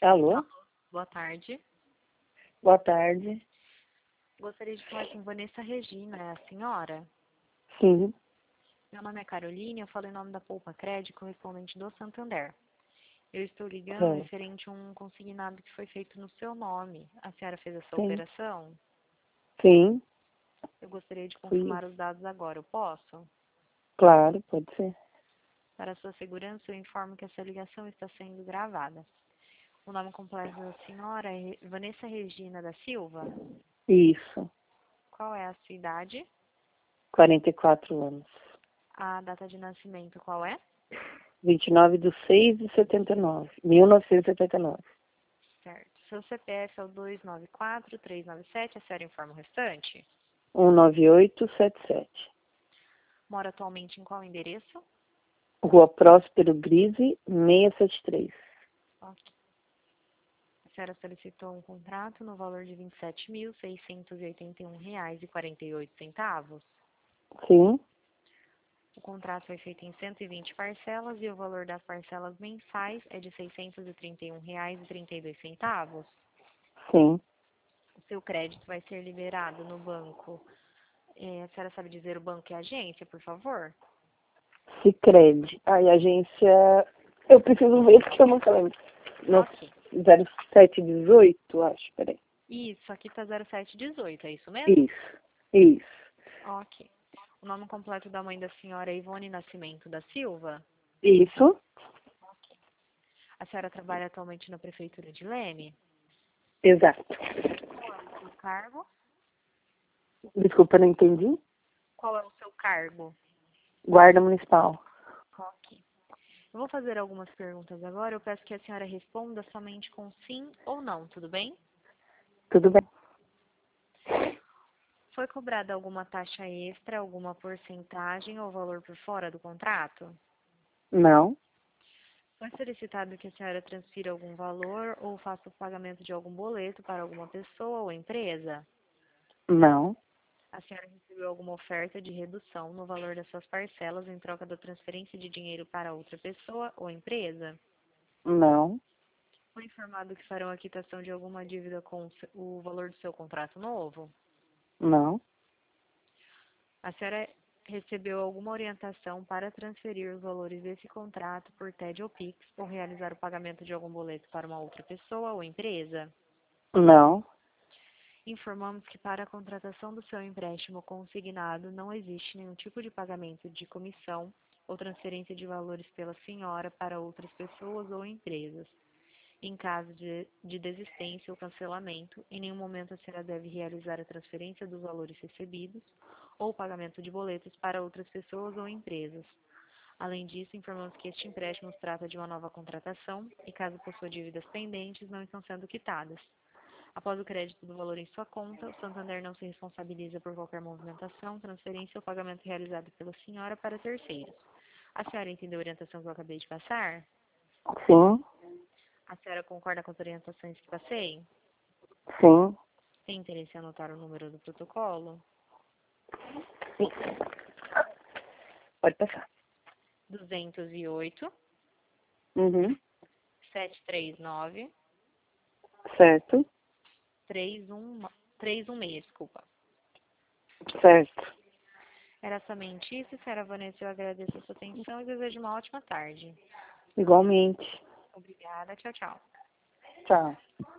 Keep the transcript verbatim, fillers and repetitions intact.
Alô? Boa tarde. Boa tarde. Gostaria de falar com Vanessa Regina, é a senhora? Sim. Meu nome é Caroline, eu falo em nome da Poupa Crédito, correspondente do Santander. Eu estou ligando É. referente a um consignado que foi feito no seu nome. A senhora fez essa Sim. operação? Sim. Eu gostaria de Fui. confirmar os dados agora, eu posso? Claro, pode ser. Para sua segurança, eu informo que essa ligação está sendo gravada. O nome completo da senhora é Vanessa Regina da Silva? Isso. Qual é a sua idade? quarenta e quatro anos. A data de nascimento qual é? vinte e nove de seis de setenta e nove. mil novecentos e setenta e nove. Certo. Seu C P F é o dois nove quatro, três nove sete, a senhora informa o restante? um nove oito sete sete. Mora atualmente em qual endereço? Rua Próspero Grise, seiscentos e setenta e três. Ok. A senhora solicitou um contrato no valor de vinte e sete mil, seiscentos e oitenta e um reais e quarenta e oito centavos. Sim. O contrato foi feito em cento e vinte parcelas e o valor das parcelas mensais é de seiscentos e trinta e um reais e trinta e dois centavos. Sim. O seu crédito vai ser liberado no banco. É, a senhora sabe dizer o banco e a agência, por favor? Sicredi. Aí, agência... Eu preciso ver porque eu nunca lembro. No Ok. zero sete dezoito, acho. Peraí. Isso, aqui tá zero sete dezoito, é isso mesmo? Isso. Isso. Ok. O nome completo da mãe da senhora é Ivone Nascimento da Silva? Isso. A senhora trabalha atualmente na Prefeitura de Leme? Exato. Qual é o seu cargo? Desculpa, não entendi. Qual é o seu cargo? Guarda Municipal. Ok. Eu vou fazer algumas perguntas agora. Eu peço que a senhora responda somente com sim ou não, tudo bem? Tudo bem? Foi cobrada alguma taxa extra, alguma porcentagem ou valor por fora do contrato? Não. Foi solicitado que a senhora transfira algum valor ou faça o pagamento de algum boleto para alguma pessoa ou empresa? Não. A senhora recebeu alguma oferta de redução no valor das suas parcelas em troca da transferência de dinheiro para outra pessoa ou empresa? Não. Foi informado que farão a quitação de alguma dívida com o valor do seu contrato novo? Não. A senhora recebeu alguma orientação para transferir os valores desse contrato por T E D ou Pix ou realizar o pagamento de algum boleto para uma outra pessoa ou empresa? Não. Informamos que para a contratação do seu empréstimo consignado não existe nenhum tipo de pagamento de comissão ou transferência de valores pela senhora para outras pessoas ou empresas. Em caso de, de desistência ou cancelamento, em nenhum momento a senhora deve realizar a transferência dos valores recebidos ou o pagamento de boletos para outras pessoas ou empresas. Além disso, informamos que este empréstimo se trata de uma nova contratação e, caso possua dívidas pendentes, não estão sendo quitadas. Após o crédito do valor em sua conta, o Santander não se responsabiliza por qualquer movimentação, transferência ou pagamento realizado pela senhora para terceiros. A senhora entendeu a orientação que eu acabei de passar? Sim. A senhora concorda com as orientações que passei? Sim. Tem interesse em anotar o número do protocolo? Sim. Pode passar. duzentos e oito, Uhum. setecentos e trinta e nove, Certo. trezentos e dezesseis, desculpa. Certo. Era somente isso, senhora Vanessa, eu agradeço a sua atenção e desejo uma ótima tarde. Igualmente. Obrigada, tchau, tchau. Tchau.